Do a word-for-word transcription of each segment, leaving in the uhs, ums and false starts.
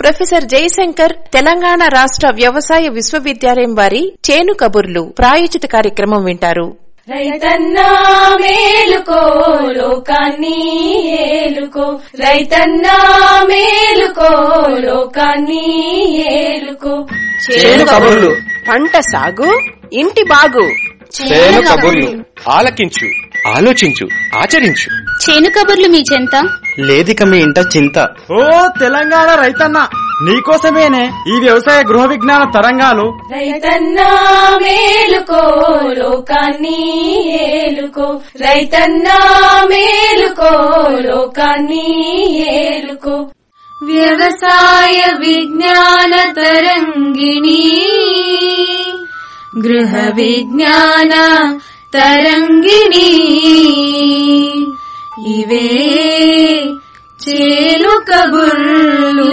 Professor Jayashankar Telangana రాష్ట్ర వ్యవసాయ విశ్వవిద్యాలయం వారి చేను కబుర్లు ప్రాయోజిత కార్యక్రమం వింటారు. రైతన్నా మేలుకో లోకాన్ని ఏలుకో, రైతన్నా మేలుకో లోకాన్ని ఏలుకో. చేను కబుర్లు, పంట సాగు, ఇంటి బాగు. చేను కబుర్లు ఆలకించు, ఆలోచించు, ఆచరించు. చేను కబుర్లు మీ చెంత లేదిక మీ ఇంట చింత. ఓ తెలంగాణ రైతన్న, నీకోసమేనే ఈ వ్యవసాయ గృహ విజ్ఞాన తరంగాలు. రైతన్నా మేలుకో లోకాన్ని ఏలుకో, రైతన్నా మేలుకో లోకాన్ని ఏలుకో. వ్యవసాయ విజ్ఞాన తరంగిణి, గృహ విజ్ఞాన తరంగిణి, ఇవే చేను కబుర్లు.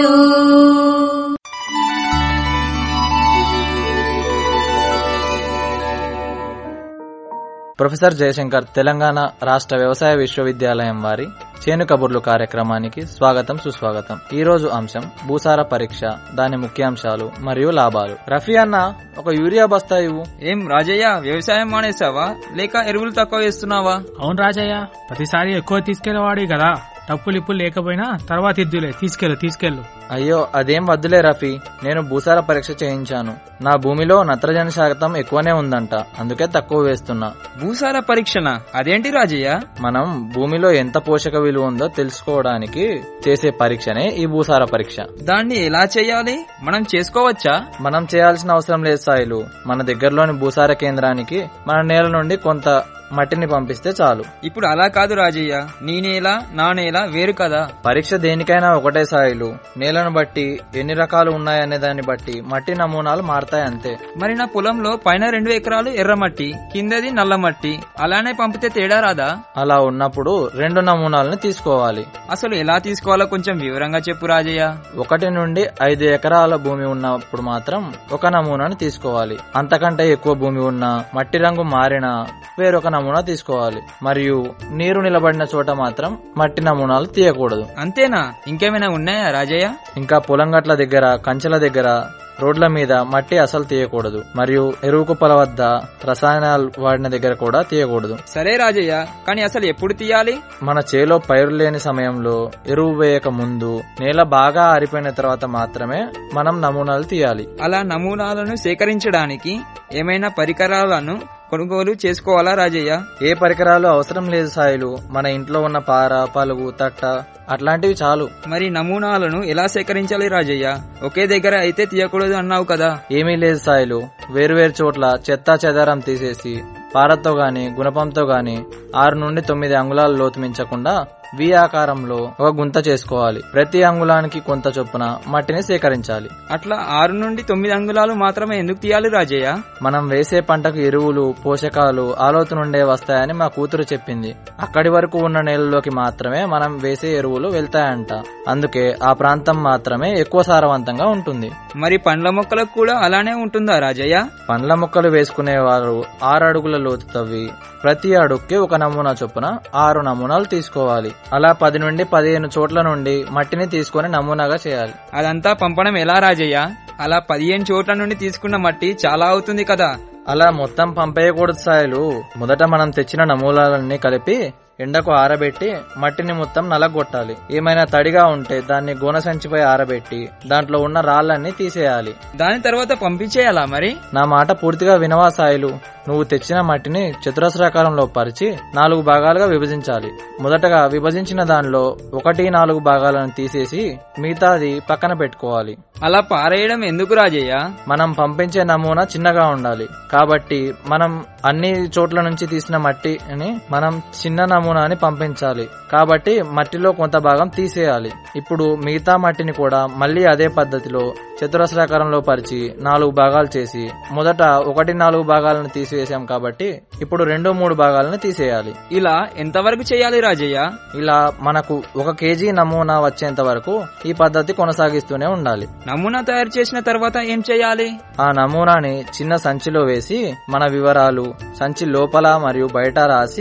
ప్రొఫెసర్ జయశంకర్ తెలంగాణ రాష్ట్ర వ్యవసాయ విశ్వవిద్యాలయం వారి చేను కబుర్లు కార్యక్రమానికి స్వాగతం, సుస్వాగతం. ఈ రోజు అంశం భూసార పరీక్ష, దాని ముఖ్యాంశాలు మరియు లాభాలు. రఫీ అన్న, ఒక యూరియా బస్తా ఇవ్వు. ఏం రాజయ్య, వ్యవసాయం మానేసావా లేక ఎరువులు తక్కువ వేస్తున్నావా? అవును రాజయ్య, ప్రతిసారి ఎక్కువ తీసుకెళ్లేవాడి కదా, టప్పులు ఇప్పులు లేకపోయినా తర్వాత ఇద్దులే, తీసుకెళ్ళు తీసుకెళ్ళు. అయ్యో అదేం వద్దులే రఫీ, నేను భూసార పరీక్ష చేయించాను. నా భూమిలో నత్రజని శాతం ఎక్కువనే ఉందంట, అందుకే తక్కువ వేస్తున్నా. భూసార పరీక్షనా? అదేంటి రాజయ్య? మనం భూమిలో ఎంత పోషక విలువ ఉందో తెలుసుకోవడానికి చేసే పరీక్షనే ఈ భూసార పరీక్ష. దాన్ని ఎలా చేయాలి? మనం చేసుకోవచ్చా? మనం చేయాల్సిన అవసరం లేదు సాయిలు. మన దగ్గరలోని భూసార కేంద్రానికి మన నేల నుండి కొంత మట్టిని పంపిస్తే చాలు. ఇప్పుడు అలా కాదు రాజయ్య, నీ నేల నా నేల వేరు కదా. పరీక్ష దేనికైనా ఒకటే సాయిలు. నేలను బట్టి ఎన్ని రకాలు ఉన్నాయనే దాన్ని బట్టి మట్టి నమూనాలు మారతాయి అంతే. మరి నా పొలంలో పైన రెండు ఎకరాలు ఎర్రమట్టి, కిందది నల్లమట్టి, అలానే పంపితే తేడా రాదా? అలా ఉన్నప్పుడు రెండు నమూనాలను తీసుకోవాలి. అసలు ఎలా తీసుకోవాలో కొంచెం వివరంగా చెప్పు రాజయ్య. ఒకటి నుండి ఐదు ఎకరాల భూమి ఉన్నప్పుడు మాత్రం ఒక నమూనాను తీసుకోవాలి. అంతకంటే ఎక్కువ భూమి ఉన్నా, మట్టి రంగు మారినా వేరొక నమూనా తీసుకోవాలి. మరియు నీరు నిలబడిన చోట మాత్రం మట్టి నమూనాలు తీయకూడదు. అంతేనా? ఇంకేమైనా ఉన్నాయా రాజయ్య? ఇంకా పొలం గట్ల దగ్గర, కంచెల దగ్గర, రోడ్ల మీద మట్టి అసలు తీయకూడదు. మరియు ఎరువు కుప్పల వద్ద, రసాయనాలు వాడిన దగ్గర కూడా తీయకూడదు. సరే రాజయ్య, కానీ అసలు ఎప్పుడు తీయాలి? మన చేలో పైరు లేని సమయంలో, ఎరువు వేయక ముందు, నేల బాగా ఆరిపోయిన తర్వాత మాత్రమే మనం నమూనాలు తీయాలి. అలా నమూనాలను సేకరించడానికి ఏమైనా పరికరాలను కొనుగోలు చేసుకోవాలా రాజయ్య? ఏ పరికరాలు అవసరం లేదు సాయిలు. మన ఇంట్లో ఉన్న పార, పలుగు, తట్ట అట్లాంటివి చాలు. మరి నమూనాలను ఎలా సేకరించాలి రాజయ్య? ఒకే దగ్గర అయితే తీయకూడదు అన్నావు కదా. ఏమీ లేదు సాయిలు. వేరువేరు చోట్ల చెత్తా చెదారం తీసేసి పారతో గాని గుణపంతో గాని ఆరు నుండి తొమ్మిది అంగుళాల లోతు మించకుండా వి ఆకారంలో ఒక గుంత చేసుకోవాలి. ప్రతి అంగుళానికి కొంత చొప్పున మట్టిని సేకరించాలి. అట్లా ఆరు నుండి తొమ్మిది అంగుళాలు మాత్రమే ఎందుకు తీయాలి రాజయ్య? మనం వేసే పంటకు ఎరువులు, పోషకాలు ఆలోతు నుండే వస్తాయని మా కూతురు చెప్పింది. అక్కడి వరకు ఉన్న నేలలోకి మాత్రమే మనం వేసే ఎరువులు వెళ్తాయంట. అందుకే ఆ ప్రాంతం మాత్రమే ఎక్కువ సారవంతంగా ఉంటుంది. మరి పండ్ల మొక్కలకు కూడా అలానే ఉంటుందా రాజయ్య? పండ్ల మొక్కలు వేసుకునే వారు ఆరు అడుగుల లోతు తవ్వి ప్రతి అడుగుకి ఒక నమూనా చొప్పున ఆరు నమూనాలు తీసుకోవాలి. అలా పది నుండి పదిహేను చోట్ల నుండి మట్టిని తీసుకుని నమూనాగా చేయాలి. అదంతా పంపడం ఎలా రాజయ్య? అలా పదిహేను చోట్ల నుండి తీసుకున్న మట్టి చాలా అవుతుంది కదా. అలా మొత్తం పంపేయకూడదు సాయిలు. మొదట మనం తెచ్చిన నమూనాలన్నీ కలిపి ఎండకు ఆరబెట్టి మట్టిని మొత్తం నలగొట్టాలి. ఏమైనా తడిగా ఉంటే దాన్ని గోన సంచిపై ఆరబెట్టి దాంట్లో ఉన్న రాళ్లన్నీ తీసేయాలి. దాని తర్వాత పంపించేయాలా? మరి నా మాట పూర్తిగా వినవా సాయిలు. నువ్వు తెచ్చిన మట్టిని చతురస్రాకారంలో పరిచి నాలుగు భాగాలుగా విభజించాలి. మొదటగా విభజించిన దానిలో ఒకటి నాలుగు భాగాలను తీసేసి మిగతాది పక్కన పెట్టుకోవాలి. అలా పారేయడం ఎందుకు రాజయ్య? మనం పంపించే నమూనా చిన్నగా ఉండాలి కాబట్టి మనం అన్ని చోట్ల నుంచి తీసిన మట్టిని మనం చిన్న నమూనాని పంపించాలి. కాబట్టి మట్టిలో కొంత భాగం తీసేయాలి. ఇప్పుడు మిగతా మట్టిని కూడా మళ్లీ అదే పద్ధతిలో చతురస్రాకారంలో పరిచి నాలుగు భాగాలు చేసి మొదట ఒకటి నాలుగు భాగాలను తీసివేసాం కాబట్టి ఇప్పుడు రెండు మూడు భాగాలను తీసేయాలి. ఇలా ఎంతవరకు చేయాలి రాజయ్య? ఇలా మనకు ఒక కేజీ నమూనా వచ్చేంత వరకు ఈ పద్ధతి కొనసాగిస్తూనే ఉండాలి. నమూనా తయారు చేసిన తర్వాత ఏం చేయాలి? ఆ నమూనాని చిన్న సంచిలో వేసి మన వివరాలు సంచి లోపల మరియు బయట రాసి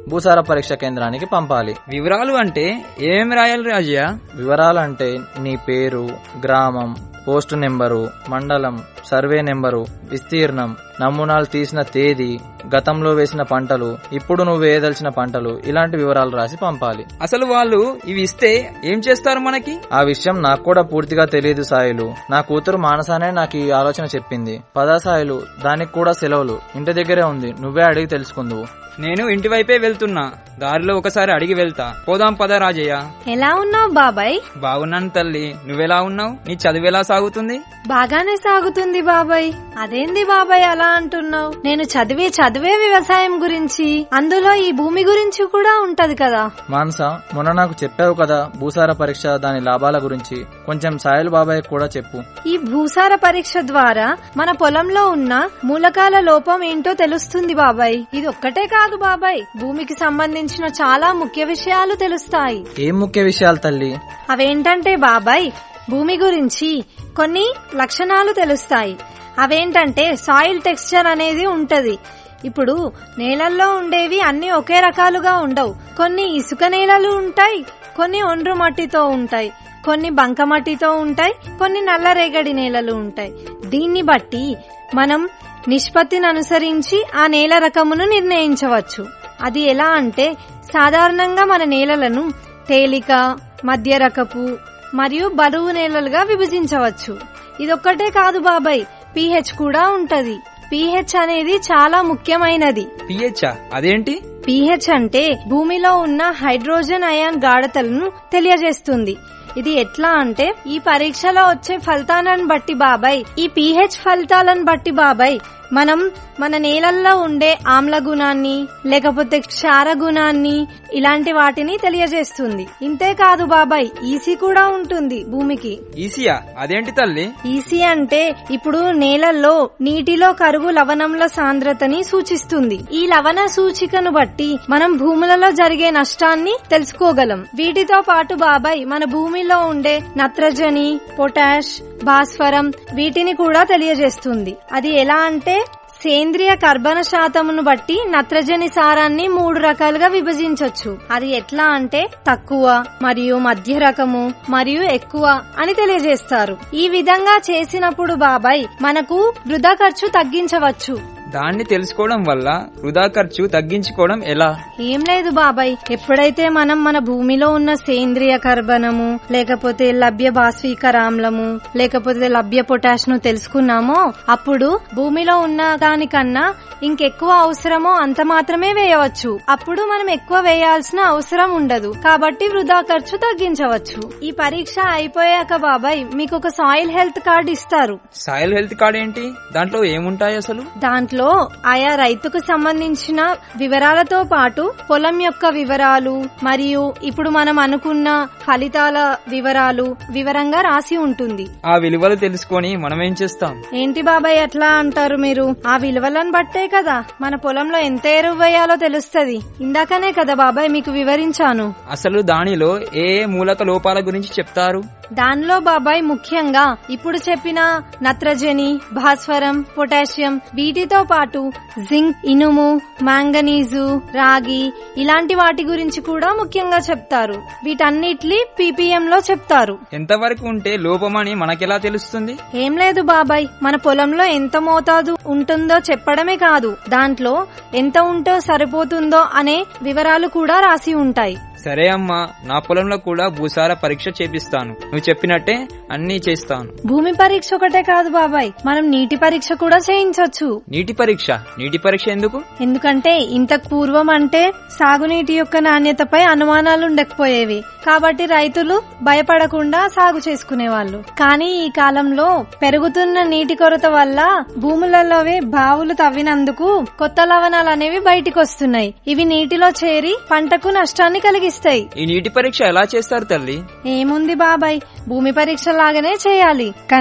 భూసార పరీక్ష కేంద్రానికి పంపాలి. వివరాలు అంటే ఏమేమి రాయాలి రాజయ్య? వివరాలంటే నీ పేరు, గ్రామం, పోస్టు నెంబరు, మండలం, సర్వే నెంబరు, విస్తీర్ణం, నమూనాలు తీసిన తేదీ, గతంలో వేసిన పంటలు, ఇప్పుడు నువ్వు వేయదలిచిన పంటలు, ఇలాంటి వివరాలు రాసి పంపాలి. అసలు వాళ్ళు ఇవి ఇస్తే ఏం చేస్తారు మనకి? ఆ విషయం నాకు కూడా పూర్తిగా తెలియదు సాయిలు. నా కూతురు మానసానే నాకు ఈ ఆలోచన చెప్పింది. పదా సాయిలు, దానికి కూడా సెలవులు, ఇంటి దగ్గరే ఉంది, నువ్వే అడిగి తెలుసుకుందువు. నేను ఇంటి వైపే వెళ్తున్నా, దారిలో ఒకసారి అడిగి వెళ్తా. పోదాం పద రాజయ్య. ఎలా ఉన్నావు బాబాయ్? బాగున్నాను తల్లి, నువ్వెలా ఉన్నావు? నీ చదువు ఎలా సాగుతుంది? బాగానే సాగుతుంది బాబాయ్. అదేంది బాబాయ్ అలా అంటున్నావు? నేను చదివే చదివే వ్యవసాయం గురించి, అందులో ఈ భూమి గురించి కూడా ఉంటది కదా. మానస, మొన్న నాకు చెప్పావు కదా భూసార పరీక్ష, దాని లాభాల గురించి కొంచెం సాయిలు బాబాయ్ కూడా చెప్పు. ఈ భూసార పరీక్ష ద్వారా మన పొలంలో ఉన్న మూలకాల లోపం ఏంటో తెలుస్తుంది బాబాయ్. ఇది ఒక్కటే కాదు బాబాయ్, భూమికి సంబంధించిన చాలా ముఖ్య విషయాలు తెలుస్తాయి. ఏం ముఖ్య విషయాలు తల్లి? అవేంటంటే బాబాయ్, భూమి గురించి కొన్ని లక్షణాలు తెలుస్తాయి. అవేంటంటే సాయిల్ టెక్స్చర్ అనేది ఉంటది. ఇప్పుడు నేలల్లో ఉండేవి అన్ని ఒకే రకాలుగా ఉండవు. కొన్ని ఇసుక నేలలు ఉంటాయి, కొన్ని ఒండ్రు మట్టితో ఉంటాయి, కొన్ని బంకమట్టితో ఉంటాయి, కొన్ని నల్లరేగడి నేలలు ఉంటాయి. దీన్ని బట్టి మనం నిష్పత్తిని అనుసరించి ఆ నేల రకమును నిర్ణయించవచ్చు. అది ఎలా అంటే సాధారణంగా మన నేలలను తేలిక, మధ్య రకపు మరియు బరువు నేలలుగా విభజించవచ్చు. ఇదొక్కటే కాదు బాబాయ్, పీహెచ్ కూడా ఉంటది. పీహెచ్ అనేది చాలా ముఖ్యమైనది. పీహెచ్ అదేంటి? పీహెచ్ అంటే భూమిలో ఉన్న హైడ్రోజన్ అయాన్ గాఢతలను తెలియజేస్తుంది. ఇది ఎట్లా అంటే ఈ పరీక్షలో వచ్చే ఫలితాలను బట్టి బాబాయ్, ఈ పీహెచ్ ఫలితాలను బట్టి బాబాయ్ మనం మన నేలల్లో ఉండే ఆమ్ల గుణాన్ని లేకపోతే క్షార గుణాన్ని ఇలాంటి వాటిని తెలియజేస్తుంది. ఇంతే కాదు బాబాయ్, ఈసీ కూడా ఉంటుంది భూమికి. ఈసీయా అదేంటి తల్లి? ఈసీ అంటే ఇప్పుడు నేలల్లో నీటిలో కరుగు లవణంల సాంద్రతని సూచిస్తుంది. ఈ లవణ సూచికను బట్టి మనం భూములలో జరిగే నష్టాన్ని తెలుసుకోగలం. వీటితో పాటు బాబాయ్ మన భూమిలో ఉండే నత్రజని, పొటాష్, భాస్వరం వీటిని కూడా తెలియజేస్తుంది. అది ఎలా అంటే సేంద్రియ కర్బన శాతమును బట్టి నత్రజని సారాన్ని మూడు రకాలుగా విభజించవచ్చు. అది ఎట్లా అంటే తక్కువ మరియు మధ్య రకము మరియు ఎక్కువ అని తెలియజేస్తారు. ఈ విధంగా చేసినప్పుడు బాబాయ్ మనకు వృధా ఖర్చు తగ్గించవచ్చు. దాన్ని తెలుసుకోవడం వల్ల వృధా ఖర్చు తగ్గించుకోవడం ఎలా? ఏం లేదు బాబాయ్, ఎప్పుడైతే మనం మన భూమిలో ఉన్న సేంద్రియ కర్బనము లేకపోతే లభ్య భాస్వీకరామ్లము లేకపోతే లభ్య పొటాష్ ను తెలుసుకున్నామో అప్పుడు భూమిలో ఉన్న దానికన్నా ఇంకెక్కువ అవసరమో అంత మాత్రమే వేయవచ్చు. అప్పుడు మనం ఎక్కువ వేయాల్సిన అవసరం ఉండదు, కాబట్టి వృధా ఖర్చు తగ్గించవచ్చు. ఈ పరీక్ష అయిపోయాక బాబాయ్ మీకు ఒక సాయిల్ హెల్త్ కార్డ్ ఇస్తారు. సాయిల్ హెల్త్ కార్డ్ ఏంటి? దాంట్లో ఏముంటాయి అసలు? దాంట్లో ఆయా రైతుకు సంబంధించిన వివరాలతో పాటు పొలం యొక్క వివరాలు మరియు ఇప్పుడు మనం అనుకున్న ఫలితాల వివరాలు వివరంగా రాసి ఉంటుంది. ఆ విలువలు తెలుసుకొని మనం ఏం చేస్తాం? ఏంటి బాబాయ్ అట్లా అంటారు మీరు? ఆ విలువలను బట్టే కదా మన పొలంలో ఎంత ఎరువు వేయాలో తెలుస్తది. ఇందాకనే కదా బాబాయ్ మీకు వివరించాను. అసలు దానిలో ఏ ఏ మూలక లోపాల గురించి చెప్తారు? దానిలో బాబాయ్ ముఖ్యంగా ఇప్పుడు చెప్పిన నత్రజని, భాస్వరం, పొటాషియం వీటితో పాటు జింక్, ఇనుము, మాంగనీజు, రాగి ఇలాంటి వాటి గురించి కూడా ముఖ్యంగా చెప్తారు. వీటన్నిటి పీపీఎం లో చెప్తారు. ఎంతవరకు ఉంటే లోపమని మనకెలా తెలుస్తుంది? ఏం లేదు బాబాయ్, మన పొలంలో ఎంత మోతాదు ఉంటుందో చెప్పడమే కాదు, దాంట్లో ఎంత ఉంటో సరిపోతుందో అనే వివరాలు కూడా రాసి ఉంటాయి. సరే అమ్మా, నా పొలంలో కూడా భూసార పరీక్ష చేపిస్తాను. నువ్వు చెప్పినట్టే అన్ని చేస్తాను. భూమి పరీక్ష ఒకటే కాదు బాబాయ్, మనం నీటి పరీక్ష కూడా చేయించవచ్చు. నీటి పరీక్ష? నీటి పరీక్ష ఎందుకు? ఎందుకంటే ఇంతకు పూర్వం అంటే సాగునీటి యొక్క నాణ్యతపై అనుమానాలు ఉండకపోయేవి, కాబట్టి రైతులు భయపడకుండా సాగు చేసుకునేవాళ్లు. కానీ ఈ కాలంలో పెరుగుతున్న నీటి కొరత వల్ల భూములలోవి బావులు తవ్వినందుకు కొత్త లవణాలు అనేవి బయటికి వస్తున్నాయి. ఇవి నీటిలో చేరి పంటకు నష్టాన్ని కలిగిస్తాయి. ఈ నీటి పరీక్ష ఎలా చేస్తారు తల్లి? ఏముంది బాబాయ్, భూమి పరీక్ష లాగానే చేయాలి, కానీ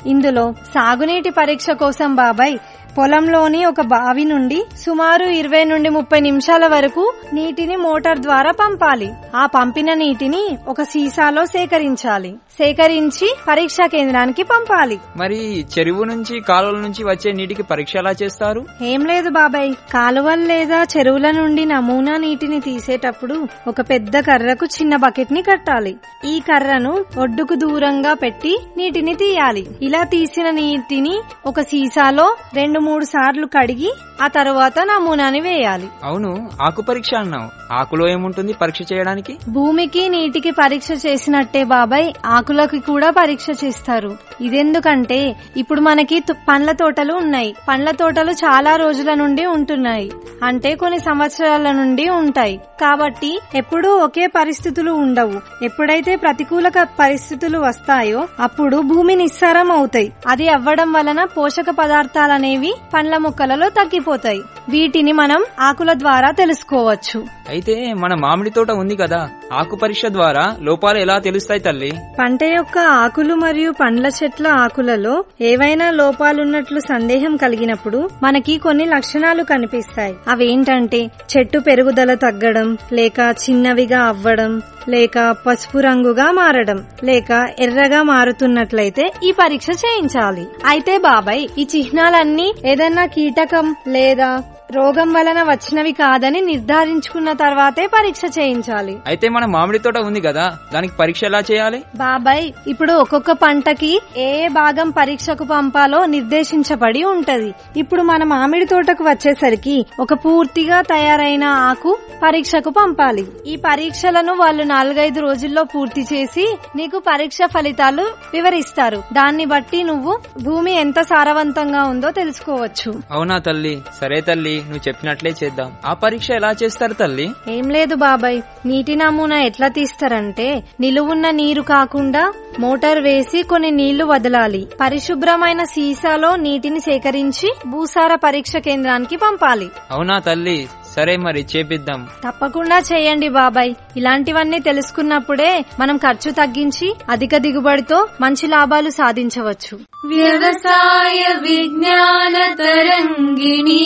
ఇందులో సాగునీటి పరీక్ష కోసం బాబాయ్ పొలంలోని ఒక బావి నుండి సుమారు ఇరవై నుండి ముప్పై నిమిషాల వరకు నీటిని మోటార్ ద్వారా పంపాలి. ఆ పంపిన నీటిని ఒక సీసాలో సేకరించాలి. సేకరించి పరీక్షా కేంద్రానికి పంపాలి. మరి చెరువు నుంచి కాలువల నుంచి వచ్చే నీటికి పరీక్ష ఎలా చేస్తారు? ఏం లేదు బాబాయ్, కాలువలు లేదా చెరువుల నుండి నమూనా నీటిని తీసేటప్పుడు ఒక పెద్ద కర్రకు చిన్న బకెట్ ని కట్టాలి. ఈ కర్రను ఒడ్డుకు దూరంగా పెట్టి నీటిని తీయాలి. ఇలా తీసిన నీటిని ఒక సీసాలో రెండు మూడు సార్లు కడిగి ఆ తరువాత నమూనాని వేయాలి. అవును, ఆకు పరీక్ష అన్నావు. ఆకులో ఏముంటుంది పరీక్ష చేయడానికి? భూమికి నీటికి పరీక్ష చేసినట్టే బాబాయ్ ఆకులకి కూడా పరీక్ష చేస్తారు. ఇదెందుకంటే ఇప్పుడు మనకి పండ్ల తోటలు ఉన్నాయి. పండ్ల తోటలు చాలా రోజుల నుండి ఉంటున్నాయి, అంటే కొన్ని సంవత్సరాల నుండి ఉంటాయి. కాబట్టి ఎప్పుడూ ఒకే పరిస్థితులు ఉండవు. ఎప్పుడైతే ప్రతికూల పరిస్థితులు వస్తాయో అప్పుడు భూమి నిస్సారం అవుతాయి. అది అవ్వడం వలన పోషక పదార్థాలనేవి పండ్ల మొక్కలలో తగ్గిపోతాయి. వీటిని మనం ఆకుల ద్వారా తెలుసుకోవచ్చు. అయితే మన మామిడి తోట ఉంది కదా, ఆకు పరీక్ష ద్వారా లోపాలు ఎలా తెలుస్తాయి తల్లి? పంట యొక్క ఆకులు మరియు పండ్ల చెట్ల ఆకులలో ఏవైనా లోపాలున్నట్లు సందేహం కలిగినప్పుడు మనకి కొన్ని లక్షణాలు కనిపిస్తాయి. అవేంటంటే చెట్టు పెరుగుదల తగ్గడం, లేక చిన్నవిగా అవ్వడం, లేక పసుపు రంగుగా మారడం, లేక ఎర్రగా మారుతున్నట్లయితే ఈ పరీక్ష చేయించాలి. అయితే బాబాయ్, ఈ చిహ్నాలన్నీ ఏదన్నా కీటకం లేదా రోగం వలన వచ్చినవి కాదని నిర్ధారించుకున్న తర్వాతే పరీక్ష చేయించాలి. అయితే మన మామిడి తోట ఉంది కదా, దానికి పరీక్ష ఎలా చేయాలి? బాబాయ్, ఇప్పుడు ఒక్కొక్క పంటకి ఏ భాగం పరీక్షకు పంపాలో నిర్దేశించబడి ఉంటది. ఇప్పుడు మన మామిడి తోటకు వచ్చేసరికి ఒక పూర్తిగా తయారైన ఆకు పరీక్షకు పంపాలి. ఈ పరీక్షలను వాళ్ళు నాలుగైదు రోజుల్లో పూర్తి చేసి నీకు పరీక్ష ఫలితాలు వివరిస్తారు. దాన్ని బట్టి నువ్వు భూమి ఎంత సారవంతంగా ఉందో తెలుసుకోవచ్చు. అవునా తల్లి? సరే తల్లి, నువ్వు చెప్పినట్లే చేద్దాం. ఆ పరీక్ష ఎలా చేస్తారు తల్లి? ఏం లేదు బాబాయ్, నీటి నమూనా ఎట్లా తీస్తారంటే నిలువున్న నీరు కాకుండా మోటార్ వేసి కొన్ని నీళ్లు వదలాలి. పరిశుభ్రమైన సీసాలో నీటిని సేకరించి భూసార పరీక్ష కేంద్రానికి పంపాలి. అవునా తల్లి? సరే, మరి చేపిద్దాం. తప్పకుండా చేయండి బాబాయ్. ఇలాంటివన్నీ తెలుసుకున్నప్పుడే మనం ఖర్చు తగ్గించి అధిక దిగుబడితో మంచి లాభాలు సాధించవచ్చు. వ్యవసాయ విజ్ఞాన తరంగిణి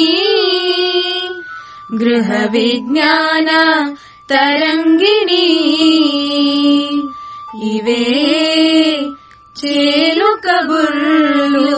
గృహ విజ్ఞాన తరంగిణి ఇవే చేను కబుర్లు.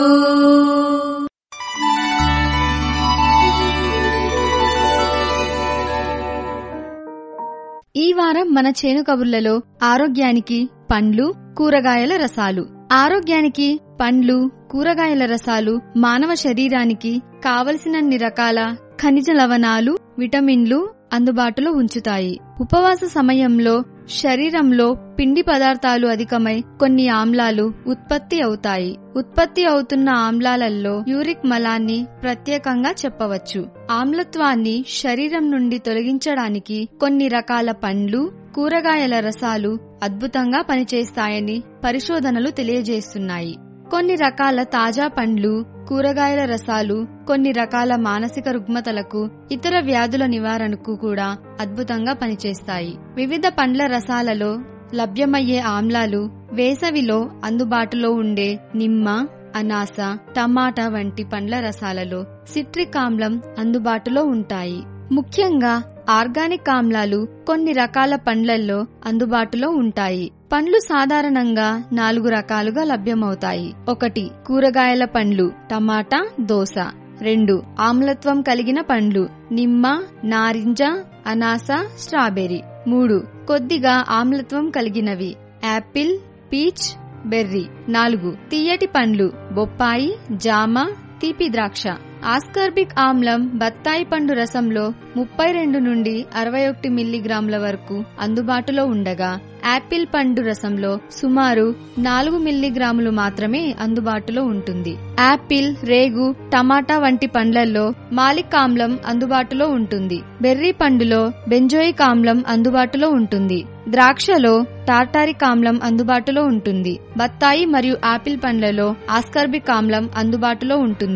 ఈ వారం మన చేను కబుర్లలో ఆరోగ్యానికి పండ్లు, కూరగాయల రసాలు. ఆరోగ్యానికి పండ్లు, కూరగాయల రసాలు మానవ శరీరానికి కావలసినన్ని రకాల ఖనిజ లవణాలు, విటమిన్లు అందుబాటులో ఉంచుతాయి. ఉపవాస సమయంలో శరీరంలో పిండి పదార్థాలు అధికమై కొన్ని ఆమ్లాలు ఉత్పత్తి అవుతాయి. ఉత్పత్తి అవుతున్న ఆమ్లాలలో యూరిక్ మలాన్ని ప్రత్యేకంగా చెప్పవచ్చు. ఆమ్లత్వాన్ని శరీరం నుండి తొలగించడానికి కొన్ని రకాల పండ్లు, కూరగాయల రసాలు అద్భుతంగా పనిచేస్తాయని పరిశోధనలు తెలియజేస్తున్నాయి. కొన్ని రకాల తాజా పండ్లు, కూరగాయల రసాలు కొన్ని రకాల మానసిక రుగ్మతలకు, ఇతర వ్యాధుల నివారణకు కూడా అద్భుతంగా పనిచేస్తాయి. వివిధ పండ్ల రసాలలో లభ్యమయ్యే ఆమ్లాలు వేసవిలో అందుబాటులో ఉండే నిమ్మ, అనాస, టమాటా వంటి పండ్ల రసాలలో సిట్రిక్ ఆమ్లం అందుబాటులో ఉంటాయి. ముఖ్యంగా ఆర్గానిక్ ఆమ్లాలు కొన్ని రకాల పండ్లల్లో అందుబాటులో ఉంటాయి. పండ్లు సాధారణంగా నాలుగు రకాలుగా లభ్యమవుతాయి. ఒకటి కూరగాయల పండ్లు, టమాటా, దోస. రెండు ఆమ్లత్వం కలిగిన పండ్లు, నిమ్మ, నారింజ, అనాస, స్ట్రాబెర్రీ. మూడు కొద్దిగా ఆమ్లత్వం కలిగినవి, యాపిల్, పీచ్, బెర్రీ. నాలుగు తీయటి పండ్లు, బొప్పాయి, జామ, తీపి ద్రాక్ష. ఆస్కార్బిక్ ఆమ్లం బత్తాయి పండు రసంలో ముప్పై రెండు నుండి అరవై ఒకటి మిల్లీగ్రాముల వరకు అందుబాటులో ఉండగా, యాపిల్ పండు రసంలో సుమారు నాలుగు మిల్లీగ్రాములు మాత్రమే అందుబాటులో ఉంటుంది. యాపిల్, రేగు, టమాటా వంటి పండ్లల్లో మాలిక్ ఆమ్లం అందుబాటులో ఉంటుంది. బెర్రీ పండులో బెంజోయిక్ ఆమ్లం అందుబాటులో ఉంటుంది. ద్రాక్షలో టార్టారిక్ ఆమ్లం అందుబాటులో ఉంటుంది. బత్తాయి మరియు ఆపిల్ పండ్లలో ఆస్కార్బిక్ ఆమ్లం అందుబాటులో ఉంటుంది.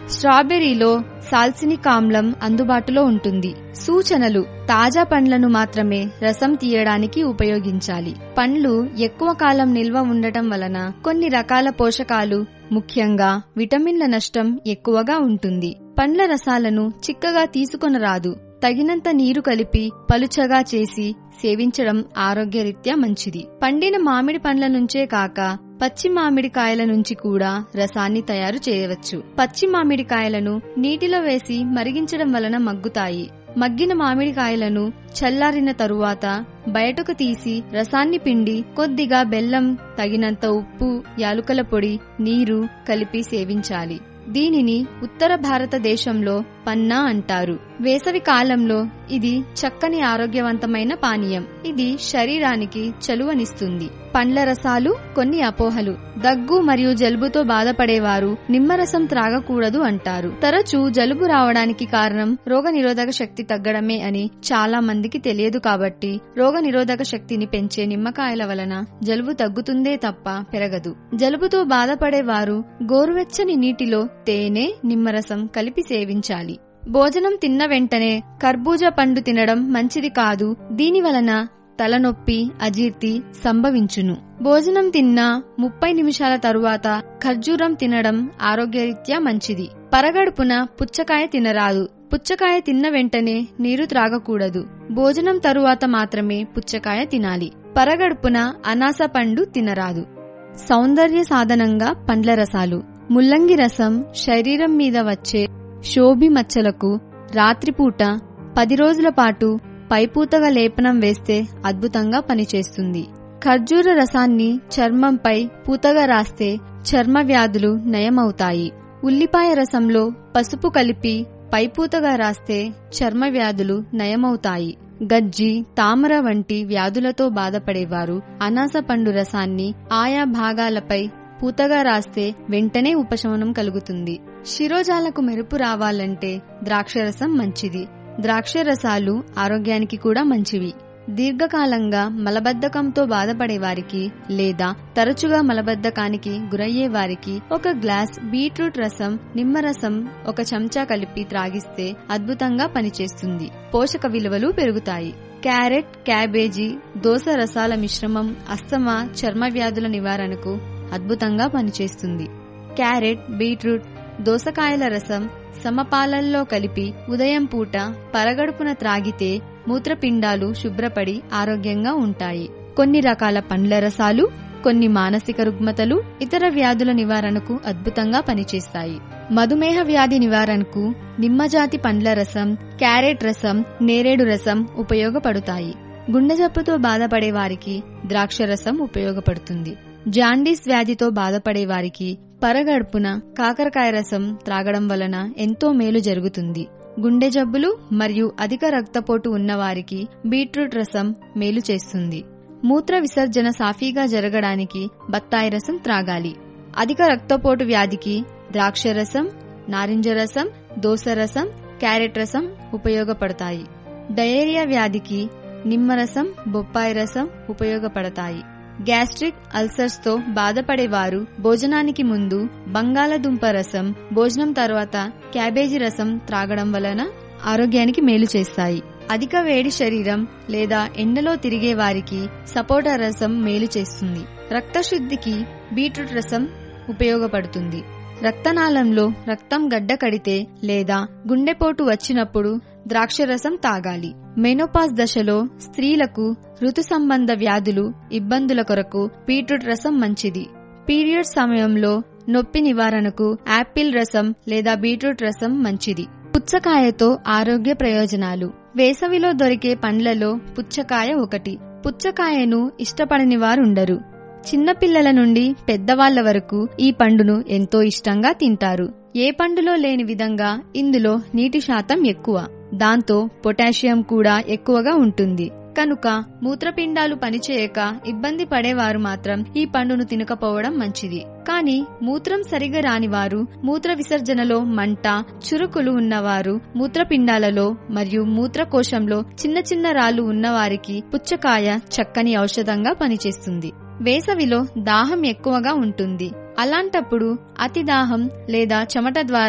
స్ట్రాబెర్రీలో సాల్సినిక్ ఆమ్లం అందుబాటులో ఉంటుంది. సూచనలు: తాజా పండ్లను మాత్రమే రసం తీయడానికి ఉపయోగించాలి. పండ్లు ఎక్కువ కాలం నిల్వ ఉండటం వలన కొన్ని రకాల పోషకాలు, ముఖ్యంగా విటమిన్ల నష్టం ఎక్కువగా ఉంటుంది. పండ్ల రసాలను చిక్కగా తీసుకొనరాదు. తగినంత నీరు కలిపి పలుచగా చేసి సేవించడం ఆరోగ్యరీత్యా మంచిది. పండిన మామిడి పండ్ల నుంచే కాక పచ్చి మామిడికాయల నుంచి కూడా రసాన్ని తయారు చేయవచ్చు. పచ్చి మామిడికాయలను నీటిలో వేసి మరిగించడం వలన మగ్గుతాయి. మగ్గిన మామిడికాయలను చల్లారిన తరువాత బయటకు తీసి రసాన్ని పిండి కొద్దిగా బెల్లం, తగినంత ఉప్పు, యాలుకల పొడి, నీరు కలిపి సేవించాలి. దీనిని ఉత్తర భారతదేశంలో పన్నా అంటారు. వేసవి కాలంలో ఇది చక్కని ఆరోగ్యవంతమైన పానీయం. ఇది శరీరానికి చలువనిస్తుంది. పండ్ల రసాలు కొన్ని అపోహలు. దగ్గు మరియు జలుబుతో బాధపడేవారు నిమ్మరసం త్రాగకూడదు అంటారు. తరచూ జలుబు రావడానికి కారణం రోగనిరోధక శక్తి తగ్గడమే అని చాలా మందికి తెలియదు. కాబట్టి రోగనిరోధక శక్తిని పెంచే నిమ్మకాయల వలన జలుబు తగ్గుతుందే తప్ప పెరగదు. జలుబుతో బాధపడేవారు గోరువెచ్చని నీటిలో తేనె, నిమ్మరసం కలిపి సేవించాలి. భోజనం తిన్న వెంటనే కర్బూజా పండు తినడం మంచిది కాదు. దీని వలన తలనొప్పి, అజీర్తి సంభవించును. భోజనం తిన్న ముప్పై నిమిషాల తరువాత ఖర్జూరం తినడం ఆరోగ్యరీత్యా మంచిది. పరగడుపున పుచ్చకాయ తినరాదు. పుచ్చకాయ తిన్న వెంటనే నీరు త్రాగకూడదు. భోజనం తరువాత మాత్రమే పుచ్చకాయ తినాలి. పరగడుపున అనాస పండు తినరాదు. సౌందర్య సాధనంగా పండ్ల రసాలు. ముల్లంగి రసం శరీరం మీద వచ్చే శోభి మచ్చలకు రాత్రిపూట పది రోజుల పాటు పైపూతగా లేపనం వేస్తే అద్భుతంగా పనిచేస్తుంది. ఖర్జూర రసాన్ని చర్మంపై పూతగా రాస్తే చర్మ వ్యాధులు నయమవుతాయి. ఉల్లిపాయ రసంలో పసుపు కలిపి పైపూతగా రాస్తే చర్మ వ్యాధులు నయమవుతాయి. గజ్జి, తామర వంటి వ్యాధులతో బాధపడేవారు అనాస పండు రసాన్ని ఆయా భాగాలపై పూతగా రాస్తే వెంటనే ఉపశమనం కలుగుతుంది. శిరోజాలకు మెరుపు రావాలంటే ద్రాక్షరసం మంచిది. ద్రాక్షరసాలు ఆరోగ్యానికి కూడా మంచివి. దీర్ఘకాలంగా మలబద్ధకంతో బాధపడేవారికి లేదా తరచుగా మలబద్ధకానికి గురయ్యే వారికి ఒక గ్లాస్ బీట్రూట్ రసం, నిమ్మరసం ఒక చెంచా కలిపి త్రాగిస్తే అద్భుతంగా పనిచేస్తుంది. పోషక విలువలు పెరుగుతాయి. క్యారెట్, క్యాబేజీ, దోస రసాల మిశ్రమం అస్తమా, చర్మ వ్యాధుల నివారణకు అద్భుతంగా పనిచేస్తుంది. క్యారెట్, బీట్రూట్, దోసకాయల రసం సమపాలల్లో కలిపి ఉదయం పూట పరగడుపున త్రాగితే మూత్రపిండాలు శుభ్రపడి ఆరోగ్యంగా ఉంటాయి. కొన్ని రకాల పండ్ల రసాలు కొన్ని మానసిక రుగ్మతలు, ఇతర వ్యాధుల నివారణకు అద్భుతంగా పనిచేస్తాయి. మధుమేహ వ్యాధి నివారణకు నిమ్మజాతి పండ్ల రసం, క్యారెట్ రసం, నేరేడు రసం ఉపయోగపడుతాయి. గుండె జబ్బుతో బాధపడే వారికి ద్రాక్షరసం ఉపయోగపడుతుంది. జాండీస్ వ్యాధితో బాధపడే వారికి పరగడుపున కాకరకాయ రసం త్రాగడం వలన ఎంతో మేలు జరుగుతుంది. గుండె జబ్బులు మరియు అధిక రక్తపోటు ఉన్నవారికి బీట్రూట్ రసం మేలు చేస్తుంది. మూత్ర విసర్జన సాఫీగా జరగడానికి బత్తాయి రసం త్రాగాలి. అధిక రక్తపోటు వ్యాధికి ద్రాక్షరసం, నారింజ రసం, దోసరసం, క్యారెట్ రసం ఉపయోగపడతాయి. డయేరియా వ్యాధికి నిమ్మరసం, బొప్పాయి రసం ఉపయోగపడతాయి. గ్యాస్ట్రిక్ అల్సర్స్ తో బాధపడేవారు భోజనానికి ముందు బంగాళదుంప రసం, భోజనం తర్వాత క్యాబేజీ రసం త్రాగడం వలన ఆరోగ్యానికి మేలు చేస్తాయి. అధిక వేడి శరీరం లేదా ఎండలో తిరిగే వారికి సపోటా రసం మేలు చేస్తుంది. రక్తశుద్ధికి బీట్రూట్ రసం ఉపయోగపడుతుంది. రక్తనాళంలో రక్తం గడ్డ కడితే లేదా గుండెపోటు వచ్చినప్పుడు ద్రాక్షరసం తాగాలి. మెనోపాజ్ దశలో స్త్రీలకు ఋతు సంబంధ వ్యాధులు, ఇబ్బందుల కొరకు బీట్రూట్ రసం మంచిది. పీరియడ్ సమయంలో నొప్పి నివారణకు యాపిల్ రసం లేదా బీట్రూట్ రసం మంచిది. పుచ్చకాయతో ఆరోగ్య ప్రయోజనాలు. వేసవిలో దొరికే పండ్లలో పుచ్చకాయ ఒకటి. పుచ్చకాయను ఇష్టపడని వారుండరు. చిన్నపిల్లల నుండి పెద్దవాళ్ల వరకు ఈ పండును ఎంతో ఇష్టంగా తింటారు. ఏ పండులో లేని విధంగా ఇందులో నీటి శాతం ఎక్కువ. దాంతో పొటాషియం కూడా ఎక్కువగా ఉంటుంది. కనుక మూత్రపిండాలు పనిచేయక ఇబ్బంది పడేవారు మాత్రం ఈ పండును తినకపోవడం మంచిది. కానీ మూత్రం సరిగా రానివారు, మూత్ర విసర్జనలో మంట, చురుకులు ఉన్నవారు, మూత్రపిండాలలో మరియు మూత్రకోశంలో చిన్న చిన్న రాళ్లు ఉన్నవారికి పుచ్చకాయ చక్కని ఔషధంగా పనిచేస్తుంది. వేసవిలో దాహం ఎక్కువగా ఉంటుంది. అలాంటప్పుడు అతి దాహం లేదా చెమట ద్వారా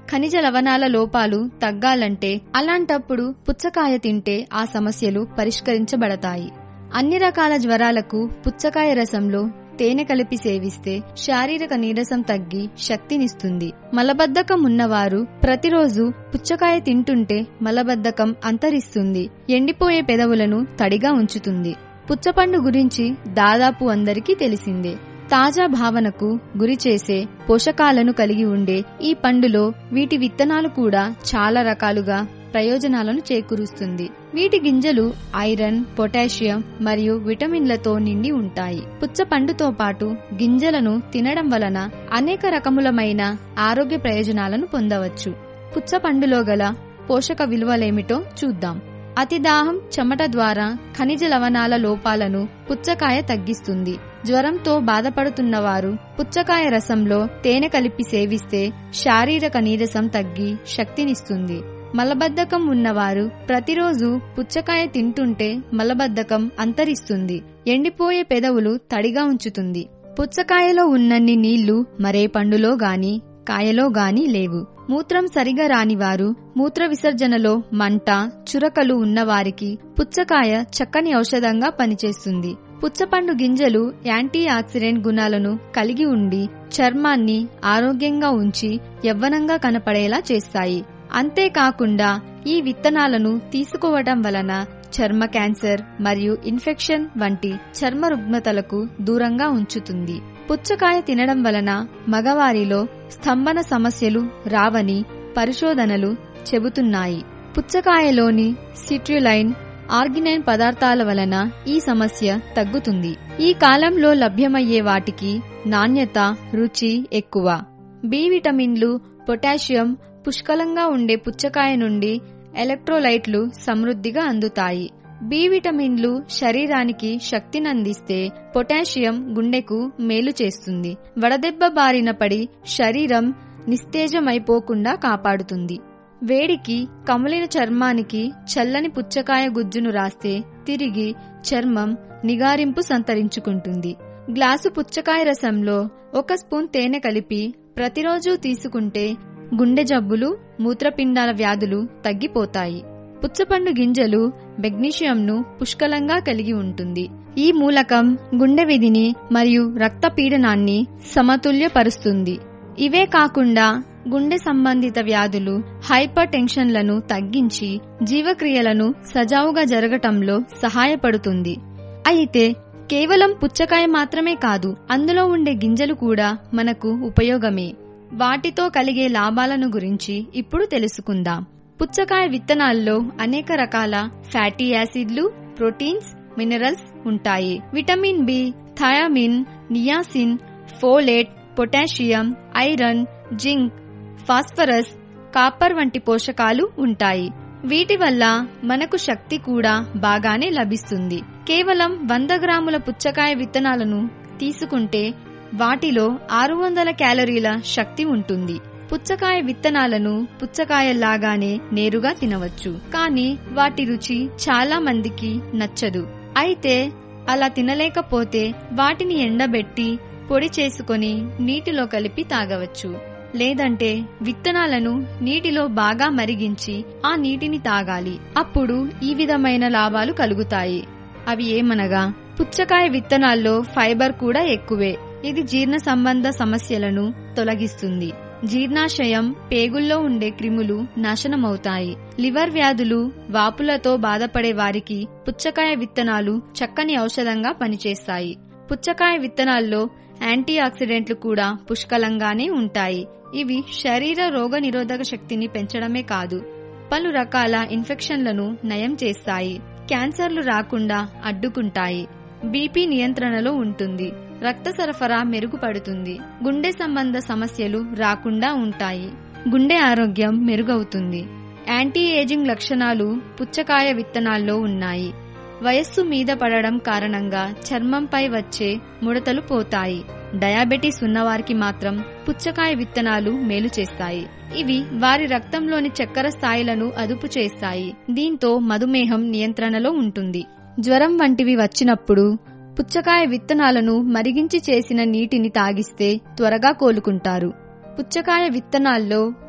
ఖనిజ లవణాల లోపాలు తగ్గాలంటే అలాంటప్పుడు పుచ్చకాయ తింటే ఆ సమస్యలు పరిష్కరించబడతాయి. అన్ని రకాల జ్వరాలకు పుచ్చకాయ రసంలో తేనె కలిపి సేవిస్తే శారీరక నీరసం తగ్గి శక్తినిస్తుంది. మలబద్ధకం ఉన్నవారు ప్రతిరోజు పుచ్చకాయ తింటుంటే మలబద్ధకం అంతరిస్తుంది. ఎండిపోయే పెదవులను తడిగా ఉంచుతుంది. పుచ్చపండు గురించి దాదాపు అందరికీ తెలిసిందే. తాజా భావనకు గురిచేసే పోషకాలను కలిగి ఉండే ఈ పండులో వీటి విత్తనాలు కూడా చాలా రకాలుగా ప్రయోజనాలను చేకూరుస్తుంది. వీటి గింజలు ఐరన్, పొటాషియం మరియు విటమిన్లతో నిండి ఉంటాయి. పుచ్చపండుతో పాటు గింజలను తినడం వలన అనేక రకములమైన ఆరోగ్య ప్రయోజనాలను పొందవచ్చు. పుచ్చపండులో గల పోషక విలువలేమిటో చూద్దాం. అతిదాహం, చెమట ద్వారా ఖనిజ లవణాల లోపాలను పుచ్చకాయ తగ్గిస్తుంది. జ్వరంతో బాధపడుతున్నవారు పుచ్చకాయ రసంలో తేనె కలిపి సేవిస్తే శారీరక నీరసం తగ్గి శక్తినిస్తుంది. మలబద్ధకం ఉన్నవారు ప్రతిరోజు పుచ్చకాయ తింటుంటే మలబద్ధకం అంతరిస్తుంది. ఎండిపోయే పెదవులు తడిగా ఉంచుతుంది. పుచ్చకాయలో ఉన్నన్ని నీళ్లు మరే పండులో గాని కాయలో గాని లేవు. మూత్రం సరిగా రానివారు, మూత్ర విసర్జనలో మంట, చురకలు ఉన్నవారికి పుచ్చకాయ చక్కని ఔషధంగా పనిచేస్తుంది. పుచ్చపండు గింజలు యాంటీ ఆక్సిడెంట్ గుణాలను కలిగి ఉండి చర్మాన్ని ఆరోగ్యంగా ఉంచి యవ్వనంగా కనపడేలా చేస్తాయి. అంతేకాకుండా ఈ విత్తనాలను తీసుకోవడం వలన చర్మ క్యాన్సర్ మరియు ఇన్ఫెక్షన్ వంటి చర్మ రుగ్మతలకు దూరంగా ఉంచుతుంది. పుచ్చకాయ తినడం వలన మగవారిలో స్తంభన సమస్యలు రావని పరిశోధనలు చెబుతున్నాయి. పుచ్చకాయలోని సిట్రులైన్, ఆర్గినైన్ పదార్థాల వలన ఈ సమస్య తగ్గుతుంది. ఈ కాలంలో లభ్యమయ్యే వాటికి నాణ్యత, రుచి ఎక్కువ. బి విటమిన్లు, పొటాషియం పుష్కలంగా ఉండే పుచ్చకాయ నుండి ఎలక్ట్రోలైట్లు సమృద్ధిగా అందుతాయి. బి విటమిన్లు శరీరానికి శక్తినందిస్తే పొటాషియం గుండెకు మేలు చేస్తుంది. వడదెబ్బ బారిన పడి శరీరం నిస్తేజమైపోకుండా కాపాడుతుంది. వేడికి కమిలిన చర్మానికి చల్లని పుచ్చకాయ గుజ్జును రాస్తే తిరిగి చర్మం నిగారింపు సంతరించుకుంటుంది. గ్లాసు పుచ్చకాయ రసంలో ఒక స్పూన్ తేనె కలిపి ప్రతిరోజు తీసుకుంటే గుండె జబ్బులు, మూత్రపిండాల వ్యాధులు తగ్గిపోతాయి. పుచ్చపండు గింజలు మెగ్నీషియంను పుష్కలంగా కలిగి ఉంటుంది. ఈ మూలకం గుండె విధిని మరియు రక్తపీడనాన్ని సమతుల్యపరుస్తుంది. ఇవే కాకుండా గుండె సంబంధిత వ్యాధులు, హైపర్ టెన్షన్లను తగ్గించి జీవక్రియలను సజావుగా జరగటంలో సహాయపడుతుంది. అయితే కేవలం పుచ్చకాయ మాత్రమే కాదు, అందులో ఉండే గింజలు కూడా మనకు ఉపయోగమే. వాటితో కలిగే లాభాలను గురించి ఇప్పుడు తెలుసుకుందాం. పుచ్చకాయ విత్తనాల్లో అనేక రకాల ఫ్యాటీ యాసిడ్లు, ప్రోటీన్స్, మినరల్స్ ఉంటాయి. Vitamin B, thiamine, niacin, folate, potassium, iron, zinc, phosphorus, copper వంటి పోషకాలు ఉంటాయి. వీటి వల్ల మనకు శక్తి కూడా బాగానే లభిస్తుంది. కేవలం వంద గ్రాముల పుచ్చకాయ విత్తనాలను తీసుకుంటే వాటిలో ఆరు వందల క్యాలరీల శక్తి ఉంటుంది. పుచ్చకాయ విత్తనాలను పుచ్చకాయలాగానే నేరుగా తినవచ్చు, కానీ వాటి రుచి చాలా మందికి నచ్చదు. అయితే అలా తినలేకపోతే వాటిని ఎండబెట్టి పొడి చేసుకొని నీటిలో కలిపి తాగవచ్చు. లేదంటే విత్తనాలను నీటిలో బాగా మరిగించి ఆ నీటిని తాగాలి. అప్పుడు ఈ విధమైన లాభాలు కలుగుతాయి. అవి ఏమనగా, పుచ్చకాయ విత్తనాల్లో ఫైబర్ కూడా ఎక్కువే. ఇది జీర్ణ సంబంధ సమస్యలను తొలగిస్తుంది. జీర్ణాశయం, పేగుల్లో ఉండే క్రిములు నాశనమవుతాయి. లివర్ వ్యాధులు, వాపులతో బాధపడే వారికి పుచ్చకాయ విత్తనాలు చక్కని ఔషధంగా పనిచేస్తాయి. పుచ్చకాయ విత్తనాల్లో యాంటీ ఆక్సిడెంట్లు కూడా పుష్కలంగానే ఉంటాయి. ఇవి శరీర రోగ నిరోధక శక్తిని పెంచడమే కాదు, పలు రకాల ఇన్ఫెక్షన్లను నయం చేస్తాయి. క్యాన్సర్లు రాకుండా అడ్డుకుంటాయి. బీపీ నియంత్రణలో ఉంటుంది. రక్త సరఫరా మెరుగుపడుతుంది. గుండె సంబంధ సమస్యలు రాకుండా ఉంటాయి. గుండె ఆరోగ్యం మెరుగవుతుంది. యాంటీ ఏజింగ్ లక్షణాలు పుచ్చకాయ విత్తనాల్లో ఉన్నాయి. వయస్సు మీద పడడం కారణంగా చర్మంపై వచ్చే ముడతలు పోతాయి. డయాబెటీస్ ఉన్నవారికి మాత్రం పుచ్చకాయ విత్తనాలు మేలు చేస్తాయి. ఇవి వారి రక్తంలోని చక్కెర స్థాయిలను అదుపు చేస్తాయి. దీంతో మధుమేహం నియంత్రణలో ఉంటుంది. జ్వరం వంటివి వచ్చినప్పుడు పుచ్చకాయ విత్తనాలను మరిగించి చేసిన నీటిని తాగిస్తే త్వరగా కోలుకుంటారు. పుచ్చకాయ విత్తనాల్లో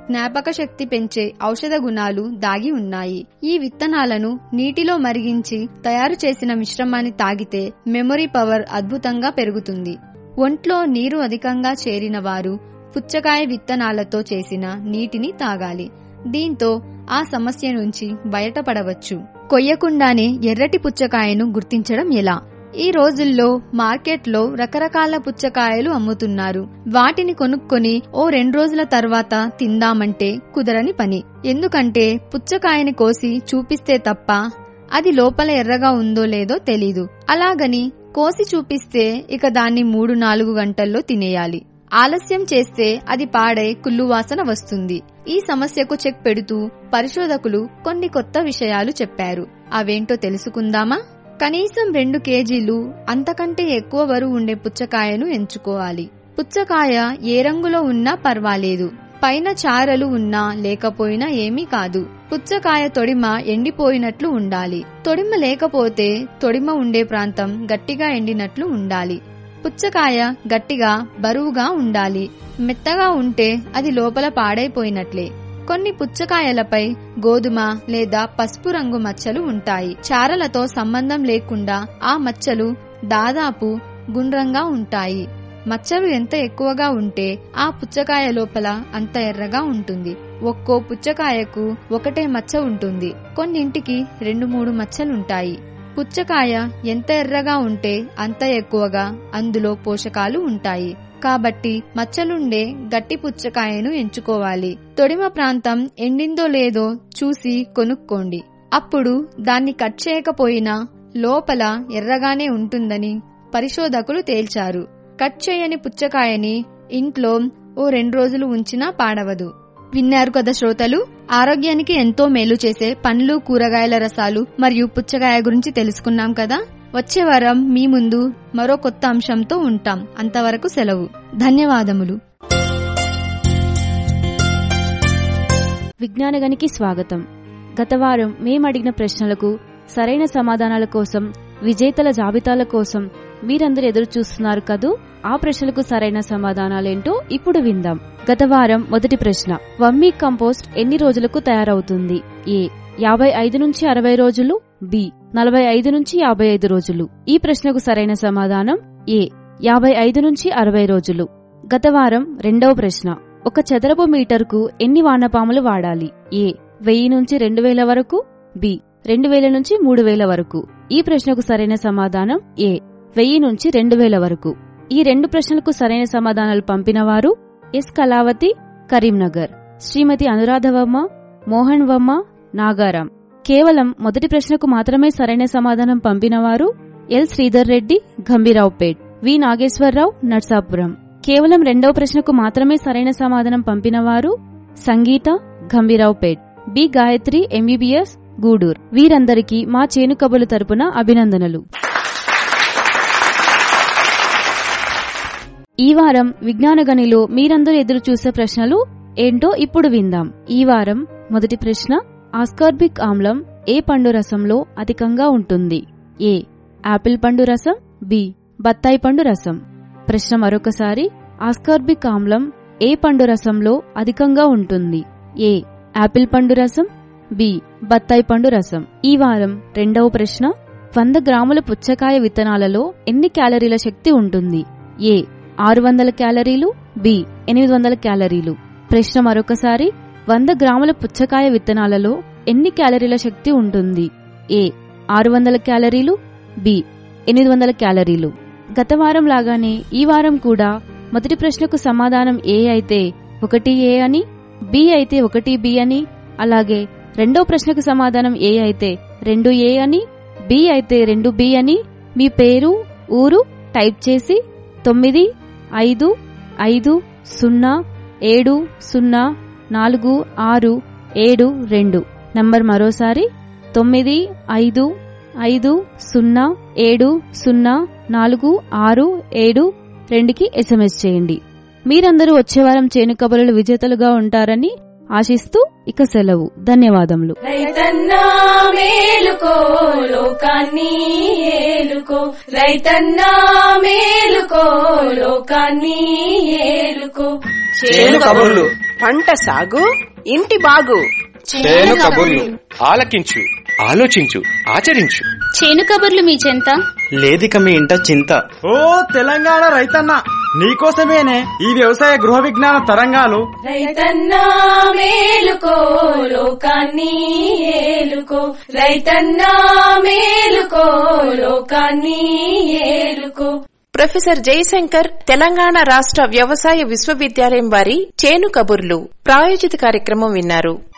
జ్ఞాపక శక్తి పెంచే ఔషధ గుణాలు దాగి ఉన్నాయి. ఈ విత్తనాలను నీటిలో మరిగించి తయారు చేసిన మిశ్రమాన్ని తాగితే మెమొరీ పవర్ అద్భుతంగా పెరుగుతుంది. ఒంట్లో నీరు అధికంగా చేరిన వారు పుచ్చకాయ విత్తనాలతో చేసిన నీటిని తాగాలి. దీంతో ఆ సమస్య నుంచి బయటపడవచ్చు. కొయ్యకుండానే ఎర్రటి పుచ్చకాయను గుర్తించడం ఎలా? ఈ రోజుల్లో మార్కెట్లో రకరకాల పుచ్చకాయలు అమ్ముతున్నారు. వాటిని కొనుక్కొని ఓ రెండు రోజుల తర్వాత తిందామంటే కుదరని పని. ఎందుకంటే పుచ్చకాయని కోసి చూపిస్తే తప్ప అది లోపల ఎర్రగా ఉందో లేదో తెలీదు. అలాగని కోసి చూపిస్తే ఇక దాన్ని మూడు నాలుగు గంటల్లో తినేయాలి. ఆలస్యం చేస్తే అది పాడై కుళ్ళువాసన వస్తుంది. ఈ సమస్యకు చెక్ పెడుతూ పరిశోధకులు కొన్ని కొత్త విషయాలు చెప్పారు. అవేంటో తెలుసుకుందామా? కనీసం రెండు కేజీలు అంతకంటే ఎక్కువ బరువు ఉండే పుచ్చకాయను ఎంచుకోవాలి. పుచ్చకాయ ఏ రంగులో ఉన్నా పర్వాలేదు. పైన చారలు ఉన్నా లేకపోయినా ఏమీ కాదు. పుచ్చకాయ తొడిమ ఎండిపోయినట్లు ఉండాలి. తొడిమ లేకపోతే తొడిమ ఉండే ప్రాంతం గట్టిగా ఎండినట్లు ఉండాలి. పుచ్చకాయ గట్టిగా బరువుగా ఉండాలి. మెత్తగా ఉంటే అది లోపల పాడైపోయినట్లే. కొన్ని పుచ్చకాయలపై గోధుమ లేదా పసుపు రంగు మచ్చలు ఉంటాయి. చారలతో సంబంధం లేకుండా ఆ మచ్చలు దాదాపు గుండ్రంగా ఉంటాయి. మచ్చలు ఎంత ఎక్కువగా ఉంటే ఆ పుచ్చకాయ లోపల అంత ఎర్రగా ఉంటుంది. ఒక్కో పుచ్చకాయకు ఒకటే మచ్చ ఉంటుంది. కొన్నింటికి రెండు మూడు మచ్చలుంటాయి. పుచ్చకాయ ఎంత ఎర్రగా ఉంటే అంత ఎక్కువగా అందులో పోషకాలు ఉంటాయి. కాబట్టి మచ్చలుండే గట్టి పుచ్చకాయను ఎంచుకోవాలి. తొడిమ ప్రాంతం ఎండిందో లేదో చూసి కొనుక్కోండి. అప్పుడు దాన్ని కట్ చేయకపోయినా లోపల ఎర్రగానే ఉంటుందని పరిశోధకులు తేల్చారు. కట్ చేయని పుచ్చకాయని ఇంట్లో ఓ రెండు రోజులు ఉంచినా పాడవదు. విన్నారు కదా శ్రోతలు, ఆరోగ్యానికి ఎంతో మేలు చేసే పండ్లు, కూరగాయల రసాలు మరియు పుచ్చకాయ గురించి తెలుసుకున్నాం కదా. వచ్చే వారం మీ ముందు మరో కొత్త అంశంతో ఉంటాం. అంతవరకు సెలవు. ధన్యవాదములు. విజ్ఞానగనికి స్వాగతం. గత వారం మేమడిగిన ప్రశ్నలకు సరైన సమాధానాల కోసం, విజేతల జాబితాల కోసం మీరందరూ ఎదురు చూస్తున్నారు కదూ. ఆ ప్రశ్నలకు సరైన సమాధానాలేంటో ఇప్పుడు విందాం. గత వారం మొదటి ప్రశ్న, వర్మీ కంపోస్ట్ ఎన్ని రోజులకు తయారవుతుంది? ఏ యాభై ఐదు నుంచి అరవై రోజులు, బి నలభై ఐదు నుంచి యాభై ఐదు రోజులు. ఈ ప్రశ్నకు సరైన సమాధానం ఏ యాభై ఐదు నుంచి అరవై రోజులు. గత వారం రెండవ ప్రశ్న, ఒక చదరపు మీటర్కు ఎన్ని వానపాములు వాడాలి? ఏ వెయ్యి నుంచి రెండు వేల వరకు, బి రెండు వేల నుంచి మూడు వేల వరకు. ఈ ప్రశ్నకు సరైన సమాధానం ఏ వెయ్యి నుంచి రెండు వేల వరకు. ఈ రెండు ప్రశ్నలకు సరైన సమాధానాలు పంపినవారు ఎస్ కళావతి, కరీంనగర్, శ్రీమతి అనురాధవమ్మ, మోహన్ వమ్మ, నాగారాం. కేవలం మొదటి ప్రశ్నకు మాత్రమే సరైన సమాధానం పంపినవారు ఎల్ శ్రీధర్ రెడ్డి, గంభీరావుపేట్, వి నాగేశ్వరరావు, నర్సాపురం. కేవలం రెండవ ప్రశ్నకు మాత్రమే సరైన సమాధానం పంపినవారు సంగీత, గంభీరావుపేట్, బి గాయత్రి, ఎంబీబీఎస్, గూడూర్. వీరందరికీ మా చేను కబుర్ల తరపున అభినందనలు. ఈ వారం విజ్ఞాన గనిలో మీరందరూ ఎదురు చూసే ప్రశ్నలు ఏంటో ఇప్పుడు విందాం. ఈ వారం మొదటి ప్రశ్న, ఆస్కార్బిక్ ఆమ్లం ఏ పండు రసంలో అధికంగా ఉంటుంది? ఏ ఆపిల్ పండు రసం, బి బత్తాయి పండు రసం. ప్రశ్న మరొకసారి, ఆస్కార్బిక్ ఆమ్లం ఏ పండు రసంలో అధికంగా ఉంటుంది? ఏ ఆపిల్ పండు రసం, బి బత్తాయి పండు రసం. ఈ వారం రెండవ ప్రశ్న, వంద గ్రాముల పుచ్చకాయ విత్తనాలలో ఎన్ని క్యాలరీల శక్తి ఉంటుంది? ఏ ఆరు వందల క్యాలరీలు, బి ఎనిమిది వందల క్యాలరీలు. ప్రశ్న మరొకసారి, వంద గ్రాముల పుచ్చకాయ విత్తనాలలో ఎన్ని క్యాలరీల శక్తి ఉంటుంది? ఏ ఆరు వందల క్యాలరీలు, బి ఎనిమిది వందల క్యాలరీలు. గత వారం లాగానే ఈ వారం కూడా మొదటి ప్రశ్నకు సమాధానం ఏ అయితే ఒకటి ఏ అని, బి అయితే ఒకటి బి అని, అలాగే రెండో ప్రశ్నకు సమాధానం ఏ అయితే రెండు ఏ అని, బి అయితే రెండు బి అని మీ పేరు, ఊరు టైప్ చేసి తొమ్మిది ఐదు ఐదు సున్నా ఏడు సున్నా నాలుగు ఆరు ఏడు రెండు నంబర్ మరోసారి తొమ్మిది ఐదు ఐదు సున్నా ఏడు సున్నా నాలుగు ఆరు ఏడు రెండుకి ఎస్ఎంఎస్ చేయండి. మీరందరూ వచ్చే వారం చేను కబుర్ల విజేతలుగా ఉంటారని ఆశిస్తూ ఇక సెలవు. ధన్యవాదములు. రైతన్నా మేలుకో, లోకాన్ని ఏలుకో. రైతన్నా మేలుకో, లోకాన్ని ఏలుకో. చేను కబుర్లు పంట సాగు ఇంటి బాగు చేను కబుర్లు ఆలకించు ఆలోచించు ఆచరించు. చేను కబుర్లు మీ చెంత లేదిక మీ ఇంట చింత. ఓ తెలంగాణ రైతన్న, నీకోసమేనే ఈ వ్యవసాయ గృహ విజ్ఞాన తరంగాలు. రైతన్నా మేలుకో లోకాన్ని ఏలుకో, రైతన్నా మేలుకో లోకాన్ని ఏలుకో. ప్రొఫెసర్ జయశంకర్ తెలంగాణ రాష్ట్ర వ్యవసాయ విశ్వవిద్యాలయం వారి చేను కబుర్లు ప్రాయోజిత కార్యక్రమం విన్నారు.